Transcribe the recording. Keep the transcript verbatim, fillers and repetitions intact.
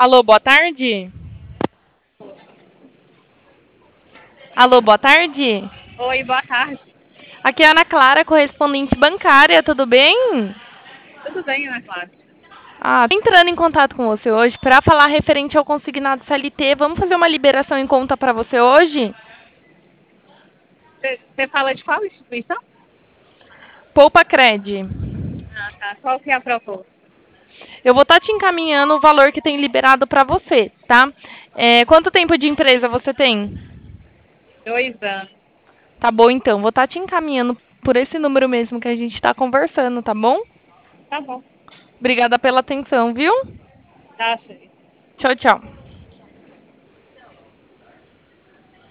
Alô, boa tarde. Alô, boa tarde. Oi, boa tarde. Aqui é a Ana Clara, correspondente bancária, tudo bem? Tudo bem, Ana Clara? Ah, tô entrando em contato com você hoje para falar referente ao consignado C L T. Vamos fazer uma liberação em conta para você hoje? Você fala de qual instituição? Poupa Cred. Ah, tá. Qual que é a proposta? Eu vou estar te encaminhando o valor que tem liberado para você, tá? É, quanto tempo de empresa você tem? Dois anos. Tá bom, então. Vou estar te encaminhando por esse número mesmo que a gente está conversando, tá bom? Tá bom. Obrigada pela atenção, viu? Tá, certo. Tchau, tchau.